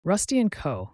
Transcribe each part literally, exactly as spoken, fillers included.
Rusty and Co.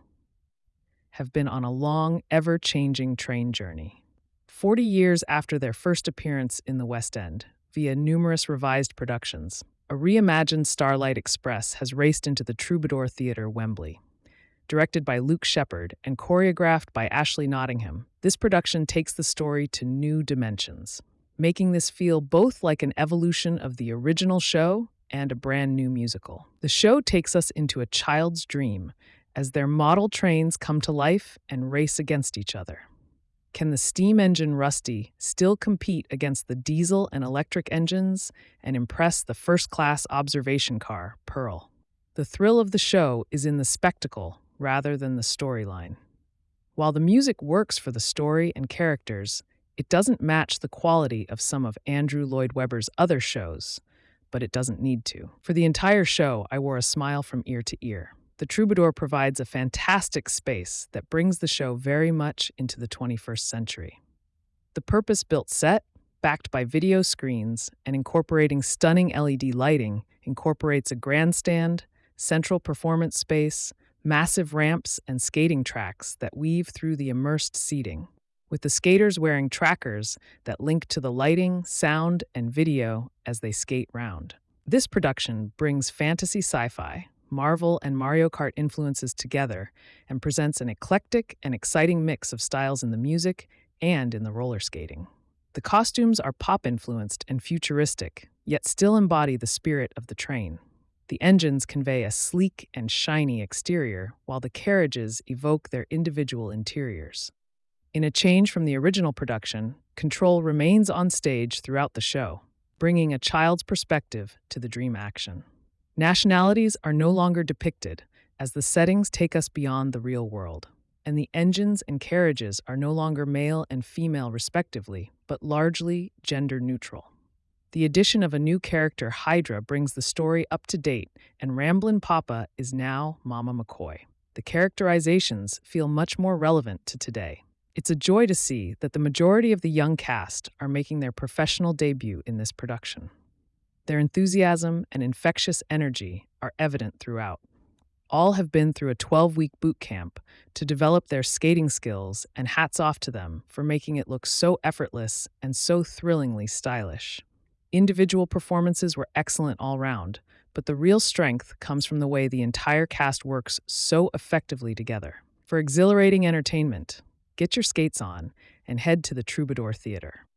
have been on a long, ever-changing train journey. Forty years after their first appearance in the West End, via numerous revised productions, a reimagined Starlight Express has raced into the Troubadour Theatre, Wembley. Directed by Luke Shepherd and choreographed by Ashley Nottingham, this production takes the story to new dimensions, making this feel both like an evolution of the original show and a brand new musical. The show takes us into a child's dream as their model trains come to life and race against each other. Can the steam engine Rusty still compete against the diesel and electric engines and impress the first-class observation car, Pearl? The thrill of the show is in the spectacle rather than the storyline. While the music works for the story and characters, it doesn't match the quality of some of Andrew Lloyd Webber's other shows, but it doesn't need to. For the entire show, I wore a smile from ear to ear. The Troubadour provides a fantastic space that brings the show very much into the twenty-first century. The purpose-built set, backed by video screens and incorporating stunning L E D lighting, incorporates a grandstand, central performance space, massive ramps, and skating tracks that weave through the immersed seating, with the skaters wearing trackers that link to the lighting, sound, and video as they skate round. This production brings fantasy sci-fi, Marvel, and Mario Kart influences together and presents an eclectic and exciting mix of styles in the music and in the roller skating. The costumes are pop-influenced and futuristic, yet still embody the spirit of the train. The engines convey a sleek and shiny exterior, while the carriages evoke their individual interiors. In a change from the original production, control remains on stage throughout the show, bringing a child's perspective to the dream action. Nationalities are no longer depicted, as the settings take us beyond the real world, and the engines and carriages are no longer male and female respectively, but largely gender-neutral. The addition of a new character, Hydra, brings the story up to date, and Ramblin' Papa is now Mama McCoy. The characterizations feel much more relevant to today. It's a joy to see that the majority of the young cast are making their professional debut in this production. Their enthusiasm and infectious energy are evident throughout. All have been through a twelve-week boot camp to develop their skating skills, and hats off to them for making it look so effortless and so thrillingly stylish. Individual performances were excellent all round, but the real strength comes from the way the entire cast works so effectively together. For exhilarating entertainment, get your skates on and head to the Troubadour Theatre.